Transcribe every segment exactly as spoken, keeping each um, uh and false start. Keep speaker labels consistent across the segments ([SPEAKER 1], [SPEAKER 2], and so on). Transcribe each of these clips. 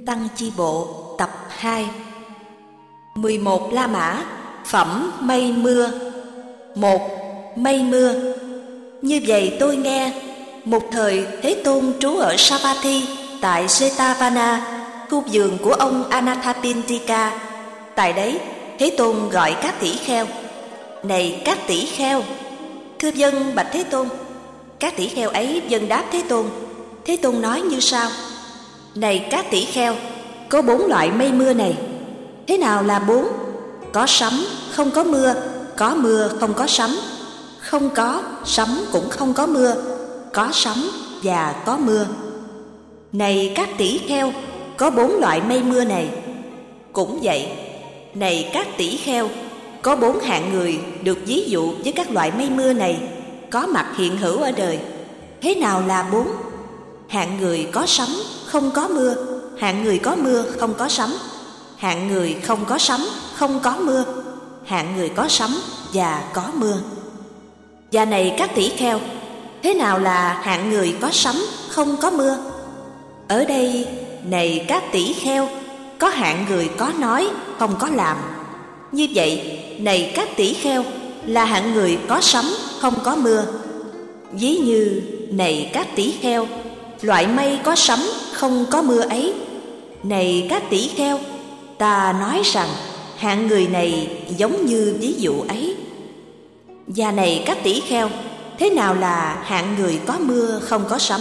[SPEAKER 1] Tăng Chi Bộ tập hai. mười một La Mã, phẩm mây mưa. Một. Mây mưa. Như vậy tôi nghe, một thời Thế Tôn trú ở Savatthi tại Jetavana, khu vườn của ông Anathapindika. Tại đấy, Thế Tôn gọi các tỷ kheo: "Này các tỷ kheo!" "Thưa vâng, bạch Thế Tôn." Các tỷ kheo ấy vâng đáp Thế Tôn. Thế Tôn nói như sau: "Này các tỷ kheo, có bốn loại mây mưa này. Thế nào là bốn? Có sấm, không có mưa; có mưa, không có sấm; không có sấm, cũng không có mưa; có sấm và có mưa. Này các tỷ kheo, có bốn loại mây mưa này. Cũng vậy, này các tỷ kheo, có bốn hạng người được ví dụ với các loại mây mưa này, có mặt hiện hữu ở đời. Thế nào là bốn? Hạng người có sấm, không có mưa; hạng người có mưa, không có sấm; hạng người không có sấm, không có mưa; hạng người có sấm và có mưa. Và này các tỷ kheo, thế nào là hạng người có sấm, không có mưa? Ở đây, này các tỷ kheo, có hạng người có nói, không có làm. Như vậy, này các tỷ kheo, là hạng người có sấm, không có mưa. Ví như, này các tỷ kheo, loại mây có sấm, không có mưa ấy. Này các tỷ kheo, ta nói rằng hạng người này giống như ví dụ ấy. Và này các tỷ kheo, thế nào là hạng người có mưa, không có sấm?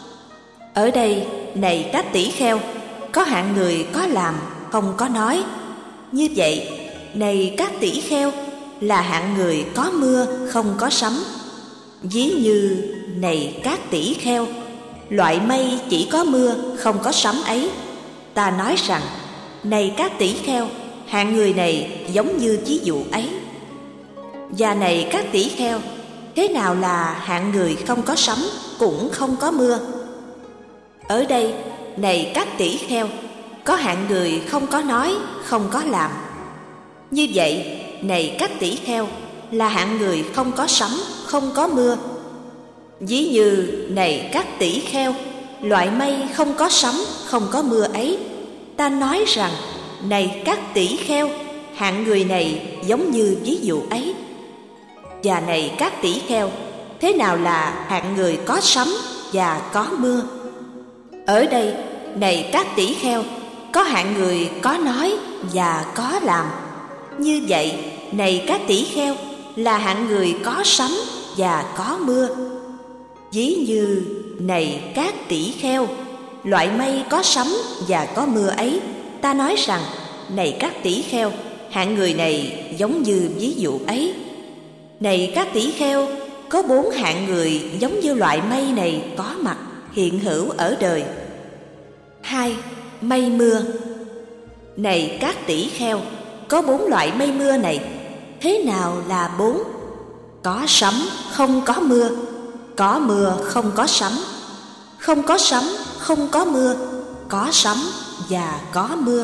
[SPEAKER 1] Ở đây, này các tỷ kheo, có hạng người có làm, không có nói. Như vậy, này các tỷ kheo, là hạng người có mưa, không có sấm. Ví như, này các tỷ kheo, loại mây chỉ có mưa, không có sấm ấy. Ta nói rằng, này các tỷ kheo, hạng người này giống như ví dụ ấy. Và này các tỷ kheo, thế nào là hạng người không có sấm, cũng không có mưa? Ở đây, này các tỷ kheo, có hạng người không có nói, không có làm. Như vậy, này các tỷ kheo, là hạng người không có sấm, không có mưa. Ví như, này các tỷ kheo, loại mây không có sấm, không có mưa ấy. Ta nói rằng, này các tỷ kheo, hạng người này giống như ví dụ ấy. Và này các tỷ kheo, thế nào là hạng người có sấm và có mưa? Ở đây, này các tỷ kheo, có hạng người có nói và có làm. Như vậy, này các tỷ kheo, là hạng người có sấm và có mưa. Ví như, này các tỷ kheo, loại mây có sấm và có mưa ấy. Ta nói rằng, này các tỷ kheo, hạng người này giống như ví dụ ấy. Này các tỷ kheo, có bốn hạng người giống như loại mây này có mặt hiện hữu ở đời. Hai. Mây mưa. Này các tỷ kheo, có bốn loại mây mưa này. Thế nào là bốn? Có sấm, không có mưa; có mưa, không có sấm; không có sấm, không có mưa; có sấm và có mưa.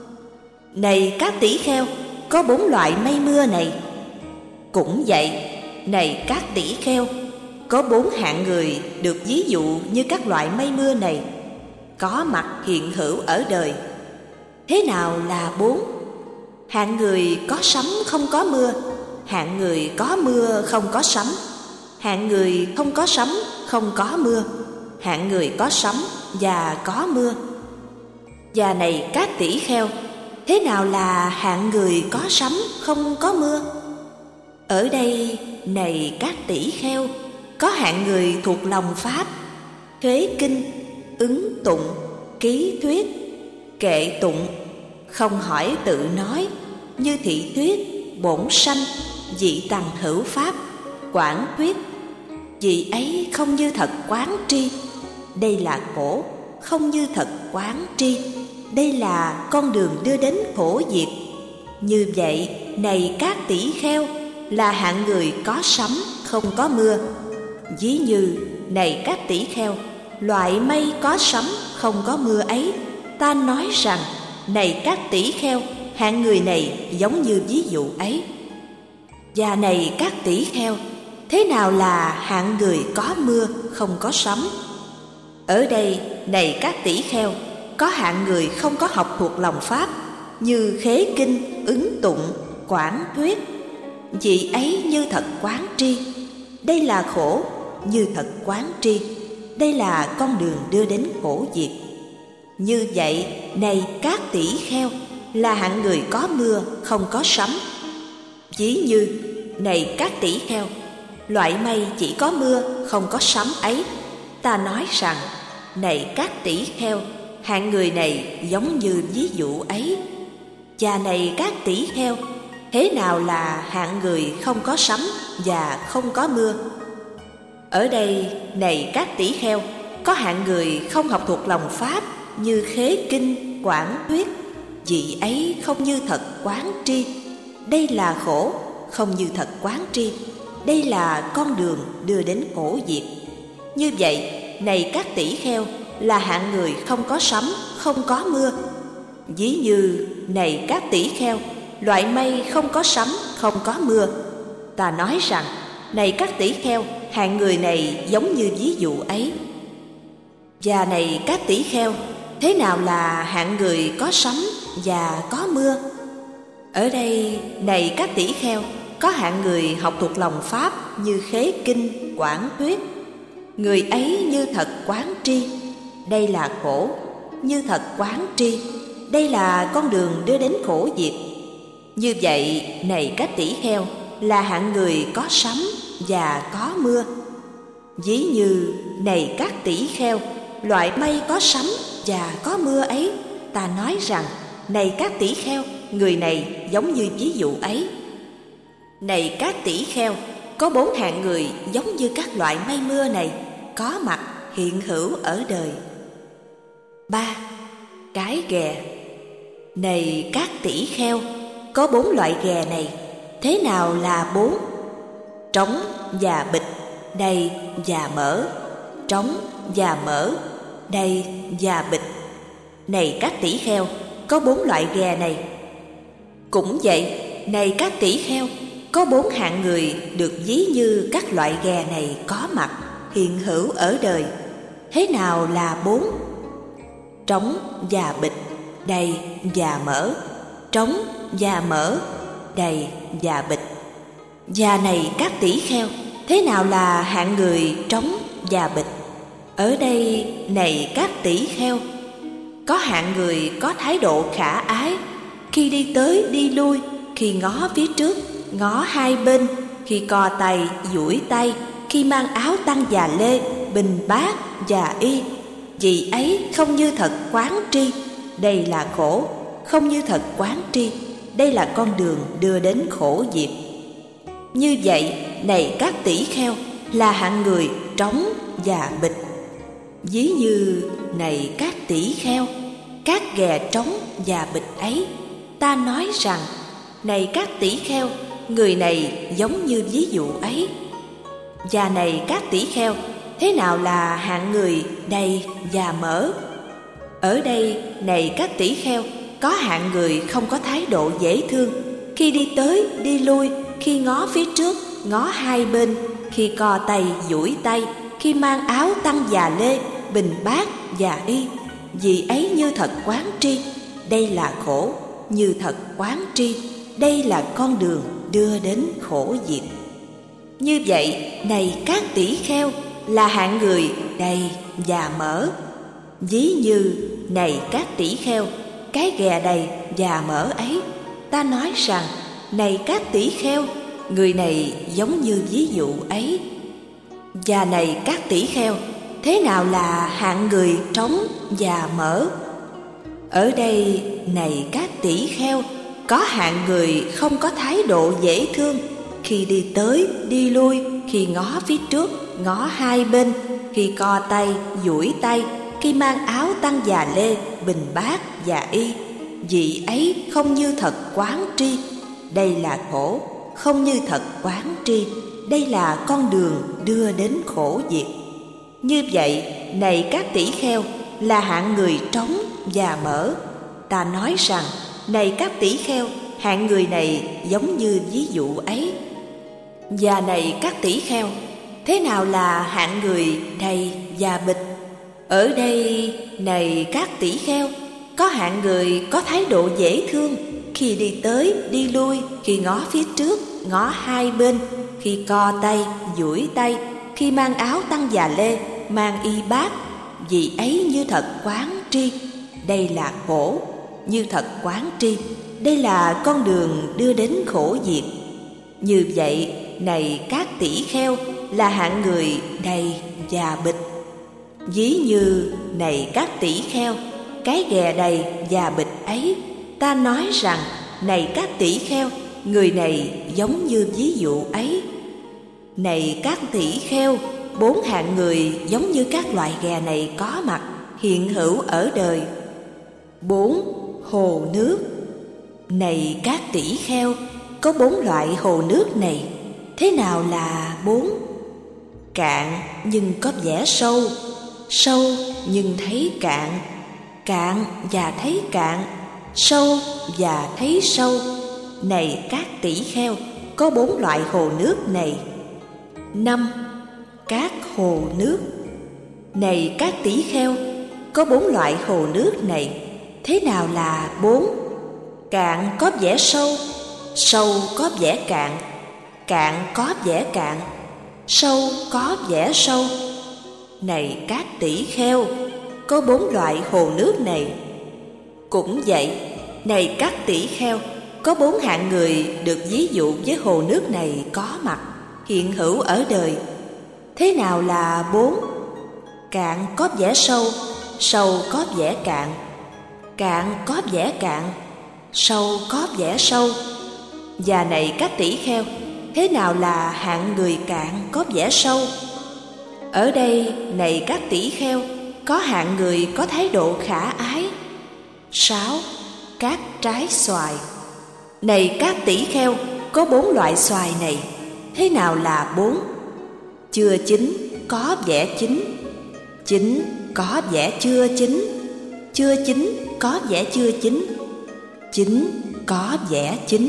[SPEAKER 1] Này các tỷ kheo, có bốn loại mây mưa này. Cũng vậy, này các tỷ kheo, có bốn hạng người được ví dụ như các loại mây mưa này, có mặt hiện hữu ở đời. Thế nào là bốn? Hạng người có sấm, không có mưa; hạng người có mưa, không có sấm; hạng người không có sấm, không có mưa; hạng người có sấm và có mưa. Và này các tỷ kheo, thế nào là hạng người có sấm, không có mưa? Ở đây, này các tỷ kheo, có hạng người thuộc lòng pháp: khế kinh, ứng tụng, ký thuyết, kệ tụng, không hỏi tự nói, như thị thuyết, bổn sanh, dị tằng hữu pháp, quảng thuyết. Vị ấy không như thật quán tri. Đây là khổ, không như thật quán tri. Đây là con đường đưa đến khổ diệt. Như vậy, này các tỷ kheo, là hạng người có sấm, không có mưa. Ví như, này các tỷ kheo, loại mây có sấm, không có mưa ấy. Ta nói rằng, này các tỷ kheo, hạng người này giống như ví dụ ấy. Và này các tỷ kheo, thế nào là hạng người có mưa, không có sấm? Ở đây, này các tỷ kheo, có hạng người không có học thuộc lòng pháp, như khế kinh, ứng tụng, quảng thuyết. Vị ấy như thật quán tri, đây là khổ. Như thật quán tri, đây là con đường đưa đến khổ diệt. Như vậy, này các tỷ kheo, là hạng người có mưa không có sấm. Ví như, này các tỷ kheo, loại mây chỉ có mưa không có sấm ấy, ta nói rằng, này các tỷ kheo, hạng người này giống như ví dụ ấy. Và này các tỷ kheo, thế nào là hạng người không có sấm và không có mưa? Ở đây, này các tỷ kheo, có hạng người không học thuộc lòng pháp, như khế kinh, quảng thuyết. Vị ấy không như thật quán tri, đây là khổ. Không như thật quán tri, đây là con đường đưa đến khổ diệt. Như vậy, này các tỷ kheo, là hạng người không có sấm, không có mưa. Ví như, này các tỷ kheo, loại mây không có sấm, không có mưa. Ta nói rằng, này các tỷ kheo, hạng người này giống như ví dụ ấy. Và này các tỷ kheo, thế nào là hạng người có sấm và có mưa? Ở đây, này các tỷ kheo, có hạng người học thuộc lòng pháp, như khế kinh, quảng thuyết. Người ấy như thật quán tri, đây là khổ. Như thật quán tri, đây là con đường đưa đến khổ diệt. Như vậy, này các tỷ kheo, là hạng người có sấm và có mưa. Ví như, này các tỷ kheo, loại mây có sấm và có mưa ấy, ta nói rằng, này các tỷ kheo, người này giống như ví dụ ấy. Này các tỷ kheo, có bốn hạng người giống như các loại mây mưa này, có mặt hiện hữu ở đời. Ba. Cái ghè. Này các tỷ kheo, có bốn loại ghè này, thế nào là bốn? Trống và bịch, đầy và mở. Trống và mở, đầy và bịch. Này các tỷ kheo, có bốn loại ghè này. Cũng vậy, này các tỷ kheo, có bốn hạng người được ví như các loại ghè này có mặt hiện hữu ở đời. Thế nào là bốn? Trống và bịch, đầy và mở. Trống và mở, đầy và bịch. Và này các tỷ kheo, thế nào là hạng người trống và bịch? Ở đây, này các tỷ kheo, có hạng người có thái độ khả ái, khi đi tới đi lui, khi ngó phía trước, ngó hai bên, khi co tay, duỗi tay, khi mang áo tăng và lê, bình bát và y. Vì ấy không như thật quán tri, đây là khổ. Không như thật quán tri, đây là con đường đưa đến khổ diệt. Như vậy, này các tỷ kheo, là hạng người trống và bịch. Ví như, này các tỷ kheo, các ghè trống và bịch ấy, ta nói rằng, này các tỷ kheo, người này giống như ví dụ ấy. Và này các tỷ kheo, thế nào là hạng người đầy và mở? Ở đây, này các tỷ kheo, có hạng người không có thái độ dễ thương, khi đi tới đi lui, khi ngó phía trước, ngó hai bên, khi co tay duỗi tay, khi mang áo tăng và lê, bình bát và y. Vì ấy như thật quán tri, đây là khổ. Như thật quán tri, đây là con đường đưa đến khổ diệt. Như vậy, này các tỷ kheo, là hạng người đầy và mở. Ví như, này các tỷ kheo, cái ghè đầy và mở ấy, ta nói rằng, này các tỷ kheo, người này giống như ví dụ ấy. Và này các tỷ kheo, thế nào là hạng người trống và mở? Ở đây, này các tỷ kheo, có hạng người không có thái độ dễ thương, khi đi tới đi lui, khi ngó phía trước, ngó hai bên, khi co tay duỗi tay, khi mang áo tăng và lê, bình bát và y. Vị ấy không như thật quán tri, đây là khổ. Không như thật quán tri, đây là con đường đưa đến khổ diệt. Như vậy, này các tỷ kheo, là hạng người trống và mở. Ta nói rằng, này các tỷ kheo, hạng người này giống như ví dụ ấy. Và này các tỷ kheo, thế nào là hạng người đầy và bịch? Ở đây, này các tỷ kheo, có hạng người có thái độ dễ thương, khi đi tới, đi lui, khi ngó phía trước, ngó hai bên, khi co tay, duỗi tay, khi mang áo tăng già lê, mang y bát, vì ấy như thật quán tri, đây là khổ. Như thật quán tri, đây là con đường đưa đến khổ diệt. Như vậy, này các tỷ kheo, là hạng người đầy và bịch. Ví như, này các tỷ kheo, cái ghè đầy và bịch ấy, ta nói rằng, này các tỷ kheo, người này giống như ví dụ ấy. Này các tỷ kheo, bốn hạng người giống như các loại ghè này có mặt, hiện hữu ở đời. Bốn, hồ nước. Này các tỷ kheo, có bốn loại hồ nước này, thế nào là bốn? Cạn nhưng có vẻ sâu, sâu nhưng thấy cạn, cạn và thấy cạn, sâu và thấy sâu. Này các tỷ kheo, có bốn loại hồ nước này. Năm, các hồ nước. Này các tỷ kheo, có bốn loại hồ nước này, thế nào là bốn? Cạn có vẻ sâu, sâu có vẻ cạn, cạn có vẻ cạn, sâu có vẻ sâu. Này các tỷ kheo, có bốn loại hồ nước này. Cũng vậy, này các tỷ kheo, có bốn hạng người được ví dụ với hồ nước này có mặt, hiện hữu ở đời. Thế nào là bốn? Cạn có vẻ sâu, sâu có vẻ cạn, cạn có vẻ cạn, sâu có vẻ sâu. Và này các tỷ kheo, thế nào là hạng người cạn có vẻ sâu? Ở đây, này các tỷ kheo, có hạng người có thái độ khả ái. Sáu, các trái xoài. Này các tỷ kheo, có bốn loại xoài này, thế nào là bốn? Chưa chín, có vẻ chín, chín có vẻ chưa chín, chưa chín có vẻ chưa chín, chín có vẻ chín.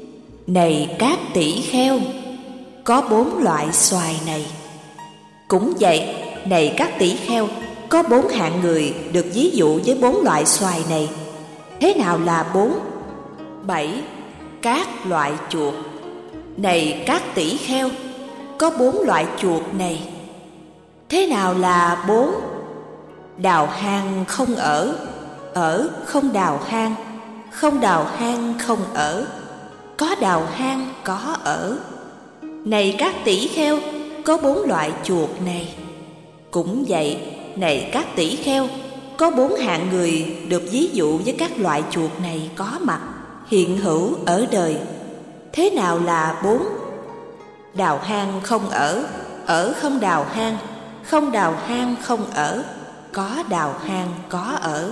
[SPEAKER 1] Này các tỷ kheo, có bốn loại xoài này. Cũng vậy, này các tỷ kheo, có bốn hạng người được ví dụ với bốn loại xoài này, thế nào là bốn? Bảy, các loại chuột. Này các tỷ kheo, có bốn loại chuột này, thế nào là bốn? Đào hang không ở, ở không đào hang, không đào hang không ở, có đào hang có ở. Này các tỷ kheo, có bốn loại chuột này. Cũng vậy, này các tỷ kheo, có bốn hạng người được ví dụ với các loại chuột này có mặt, hiện hữu ở đời. Thế nào là bốn? Đào hang không ở, ở không đào hang, không đào hang không ở, có đào hang có ở.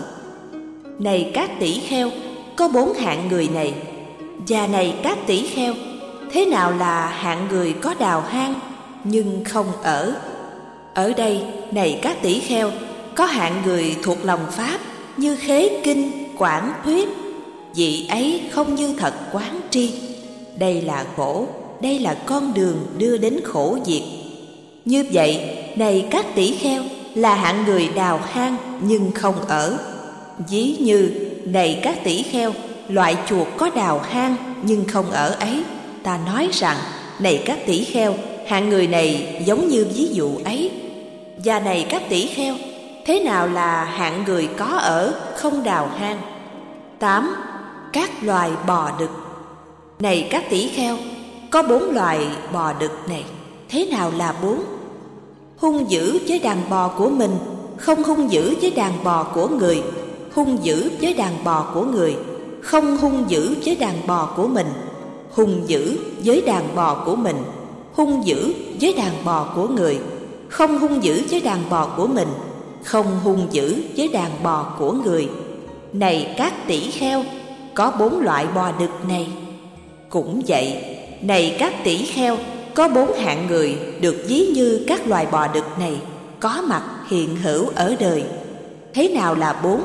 [SPEAKER 1] Này các tỷ kheo, có bốn hạng người này. Và này các tỷ kheo, thế nào là hạng người có đào hang nhưng không ở? Ở đây, này các tỷ kheo, có hạng người thuộc lòng Pháp như khế kinh, quảng thuyết, vị ấy không như thật quán tri. Đây là khổ, đây là con đường đưa đến khổ diệt. Như vậy, này các tỷ kheo, là hạng người đào hang nhưng không ở. Ví như, này các tỷ kheo, loại chuột có đào hang nhưng không ở ấy, ta nói rằng, này các tỷ kheo, hạng người này giống như ví dụ ấy. Và này các tỷ kheo, thế nào là hạng người có ở không đào hang? Tám, các loài bò đực. Này các tỷ kheo, có bốn loài bò đực này, thế nào là bốn? Hung dữ với đàn bò của mình, không hung dữ với đàn bò của người, hung dữ với đàn bò của người, không hung dữ với đàn bò của mình, hung dữ với đàn bò của mình, hung dữ với đàn bò của người, không hung dữ với đàn bò của mình, không hung dữ với đàn bò của người. Này các tỷ kheo, có bốn loại bò đực này. Cũng vậy, này các tỷ kheo, có bốn hạng người được ví như các loài bò đực này có mặt hiện hữu ở đời. Thế nào là bốn?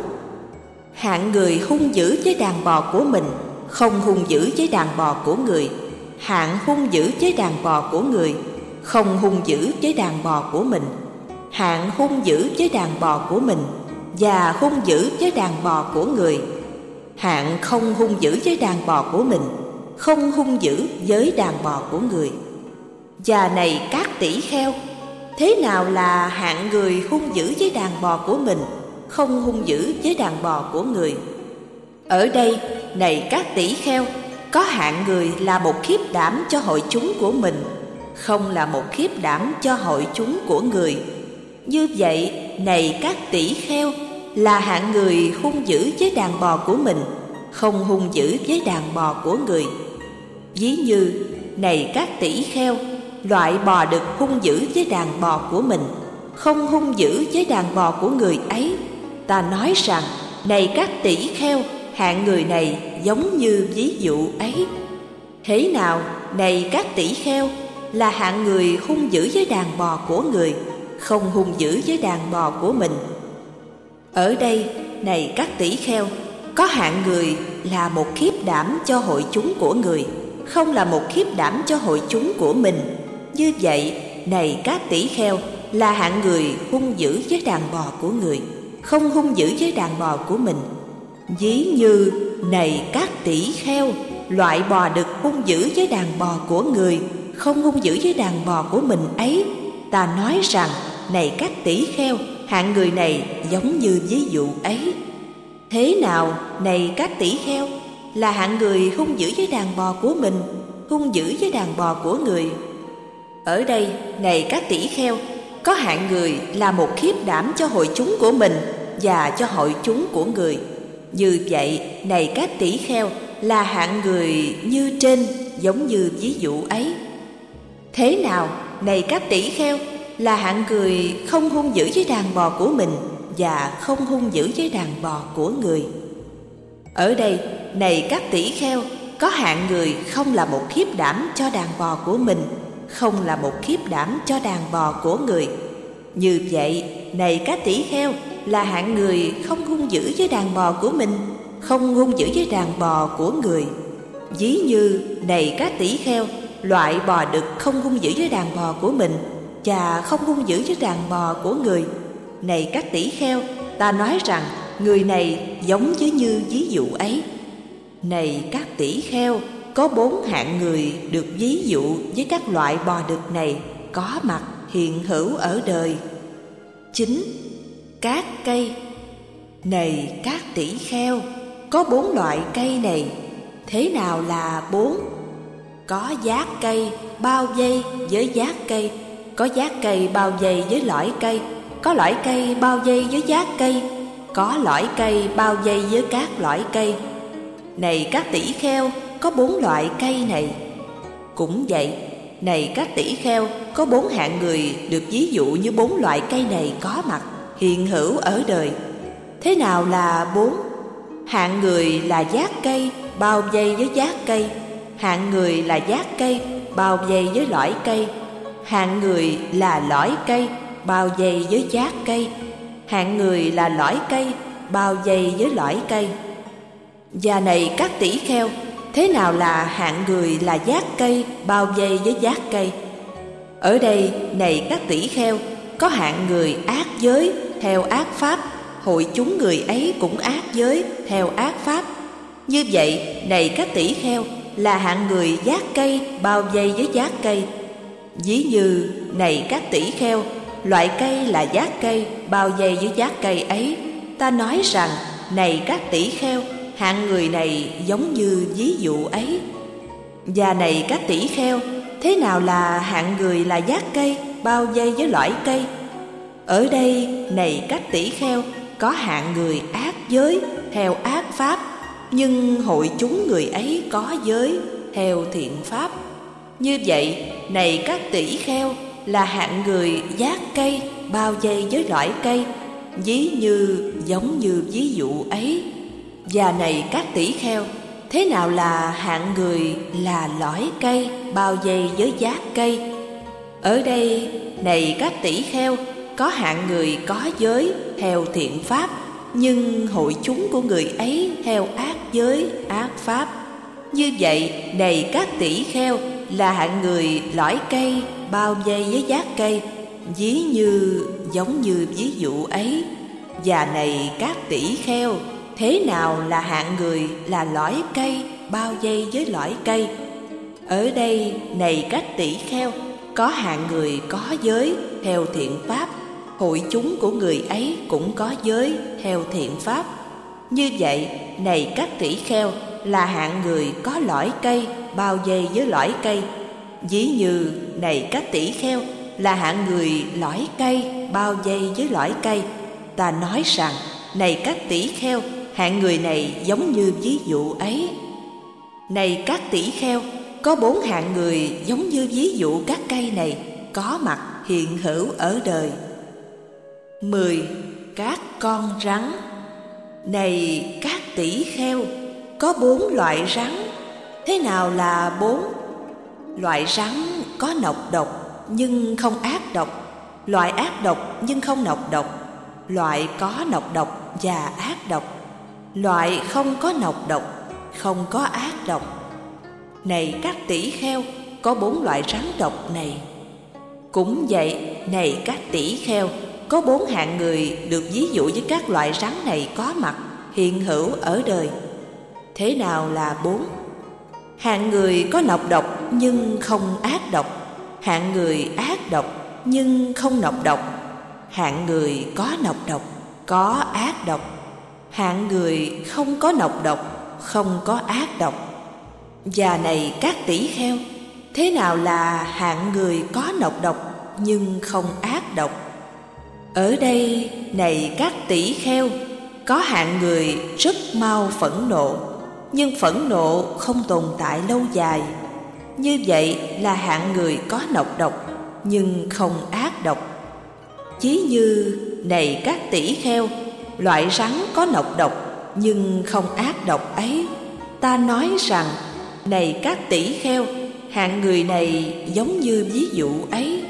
[SPEAKER 1] Hạng người hung dữ với đàn bò của mình, không hung dữ với đàn bò của người. Hạng hung dữ với đàn bò của người, không hung dữ với đàn bò của mình. hạng hung dữ với đàn bò của mình và hung dữ với đàn bò của người. Hạng không hung dữ với đàn bò của mình, không hung dữ với đàn bò của người. Và này các tỷ kheo, thế nào là hạng người hung dữ với đàn bò của mình, không hung dữ với đàn bò của người? Ở đây, này các tỷ kheo, có hạng người là một khiếp đảm cho hội chúng của mình, không là một khiếp đảm cho hội chúng của người. Như vậy, này các tỷ kheo, là hạng người hung dữ với đàn bò của mình, không hung dữ với đàn bò của người. Ví như, này các tỷ kheo, loại bò đực hung dữ với đàn bò của mình, không hung dữ với đàn bò của người ấy. Ta nói rằng, này các tỷ kheo, hạng người này giống như ví dụ ấy. Thế nào, này các tỷ kheo, là hạng người hung dữ với đàn bò của người, không hung dữ với đàn bò của mình? Ở đây, này các tỷ kheo, có hạng người là một khiếp đảm cho hội chúng của người, không là một khiếp đảm cho hội chúng của mình. Như vậy, này các tỷ kheo, là hạng người hung dữ với đàn bò của người, không hung dữ với đàn bò của mình. Ví như, này các tỷ kheo, loại bò đực hung dữ với đàn bò của người, không hung dữ với đàn bò của mình ấy. Ta nói rằng, này các tỷ kheo, hạng người này giống như ví dụ ấy. Thế nào, này các tỷ kheo, là hạng người hung dữ với đàn bò của mình, hung dữ với đàn bò của người? Ở đây, này các tỷ kheo, có hạng người là một khiếp đảm cho hội chúng của mình và cho hội chúng của người. Như vậy, này các tỷ kheo, là hạng người như trên, giống như ví dụ ấy. Thế nào, này các tỷ kheo, là hạng người không hung dữ với đàn bò của mình và không hung dữ với đàn bò của người? Ở đây, này các tỷ kheo, có hạng người không là một khiếp đảm cho đàn bò của mình, không là một khiếp đảm cho đàn bò của người. Như vậy, này các tỷ kheo, là hạng người không hung dữ với đàn bò của mình, không hung dữ với đàn bò của người. Ví như, này các tỷ kheo, loại bò đực không hung dữ với đàn bò của mình và không hung dữ với đàn bò của người. Này các tỷ kheo, ta nói rằng người này giống với như ví dụ ấy. Này các tỷ kheo, có bốn hạng người được ví dụ với các loại bò đực này có mặt hiện hữu ở đời. Chính, các cây. Này các tỷ kheo, có bốn loại cây này. Thế nào là bốn? Có giác cây bao vây với giác cây, có giác cây bao vây với lõi cây, có lõi cây bao vây với giác cây, có lõi cây bao vây với các lõi cây. Này các tỷ kheo, có bốn loại cây này. Cũng vậy, này các tỷ kheo, có bốn hạng người được ví dụ như bốn loại cây này có mặt hiện hữu ở đời. Thế nào là bốn? Hạng người là giác cây bao vây với giác cây, hạng người là giác cây bao vây với lõi cây, hạng người là lõi cây bao vây với giác cây, hạng người là lõi cây bao vây với lõi cây. Và này các tỷ kheo, thế nào là hạng người là giác cây bao vây với giác cây? Ở đây, này các tỷ kheo, có hạng người ác giới theo ác pháp, hội chúng người ấy cũng ác giới theo ác pháp. Như vậy, này các tỷ kheo, là hạng người giác cây bao vây với giác cây. Ví như, này các tỷ kheo, loại cây là giác cây bao vây với giác cây ấy. Ta nói rằng, này các tỷ kheo, hạng người này giống như ví dụ ấy. Và này các tỷ kheo, thế nào là hạng người là giác cây bao vây với lõi cây? Ở đây, này các tỷ kheo, có hạng người ác giới theo ác pháp, nhưng hội chúng người ấy có giới theo thiện pháp. Như vậy, này các tỷ kheo, là hạng người giác cây bao vây với lõi cây, ví như giống như ví dụ ấy. Và này các tỷ kheo, thế nào là hạng người là lõi cây bao vây với giác cây? Ở đây, này các tỷ kheo, có hạng người có giới theo thiện pháp, nhưng hội chúng của người ấy theo ác giới, ác pháp. Như vậy, này các tỷ kheo, là hạng người lõi cây bao vây với giác cây, ví như giống như ví dụ ấy. Và này các tỷ kheo, thế nào là hạng người là lõi cây bao vây với lõi cây? Ở đây này các tỷ kheo, có hạng người có giới theo thiện pháp, hội chúng của người ấy cũng có giới theo thiện pháp. Như vậy, này các tỷ kheo, là hạng người có lõi cây bao vây với lõi cây. Ví như này các tỷ kheo, là hạng người lõi cây bao vây với lõi cây. Ta nói rằng, này các tỷ kheo, hạng người này giống như ví dụ ấy. Này các tỷ kheo, có bốn hạng người giống như ví dụ các cây này, có mặt hiện hữu ở đời. Mười. Các con rắn. Này các tỷ kheo, có bốn loại rắn. Thế nào là bốn? Loại rắn có nọc độc nhưng không ác độc, loại ác độc nhưng không nọc độc, loại có nọc độc và ác độc, loại không có nọc độc, không có ác độc. Này các tỷ kheo, có bốn loại rắn độc này. Cũng vậy, này các tỷ kheo, có bốn hạng người được ví dụ với các loại rắn này có mặt hiện hữu ở đời. Thế nào là bốn? Hạng người có nọc độc nhưng không ác độc, hạng người ác độc nhưng không nọc độc, hạng người có nọc độc, có ác độc, hạng người không có nọc độc, không có ác độc. Và này các tỷ kheo, thế nào là hạng người có nọc độc nhưng không ác độc? Ở đây, này các tỷ kheo, có hạng người rất mau phẫn nộ, nhưng phẫn nộ không tồn tại lâu dài. Như vậy là hạng người có nọc độc nhưng không ác độc. Ví như này các tỷ kheo, loại rắn có nọc độc nhưng không ác độc ấy, ta nói rằng, này các tỷ kheo, hạng người này giống như ví dụ ấy.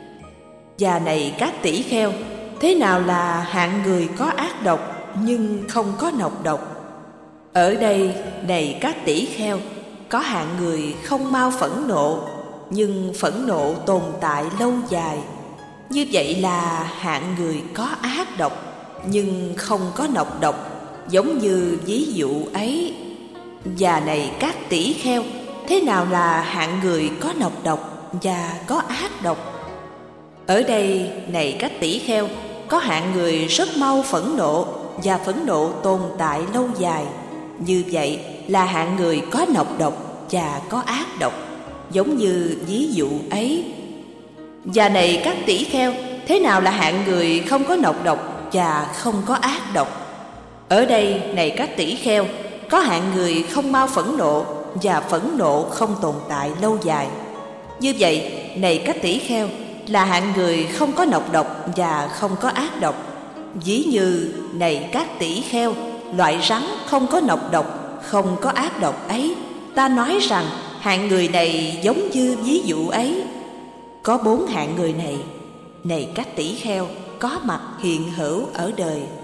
[SPEAKER 1] Và này các tỷ kheo, thế nào là hạng người có ác độc nhưng không có nọc độc? Ở đây, này các tỷ kheo, có hạng người không mau phẫn nộ, nhưng phẫn nộ tồn tại lâu dài. Như vậy là hạng người có ác độc nhưng không có nọc độc, giống như ví dụ ấy. Và này các tỷ kheo, thế nào là hạng người có nọc độc và có ác độc? Ở đây, này các tỷ kheo, có hạng người rất mau phẫn nộ và phẫn nộ tồn tại lâu dài. Như vậy là hạng người có nọc độc và có ác độc, giống như ví dụ ấy. Và này các tỷ kheo, thế nào là hạng người không có nọc độc và không có ác độc? Ở đây, này các tỷ kheo, có hạng người không mau phẫn nộ và phẫn nộ không tồn tại lâu dài. Như vậy, này các tỷ kheo, là hạng người không có nọc độc và không có ác độc. Ví như này các tỷ kheo, loại rắn không có nọc độc, không có ác độc ấy, ta nói rằng hạng người này giống như ví dụ ấy. Có bốn hạng người này, này các tỷ kheo, có mặt hiện hữu ở đời.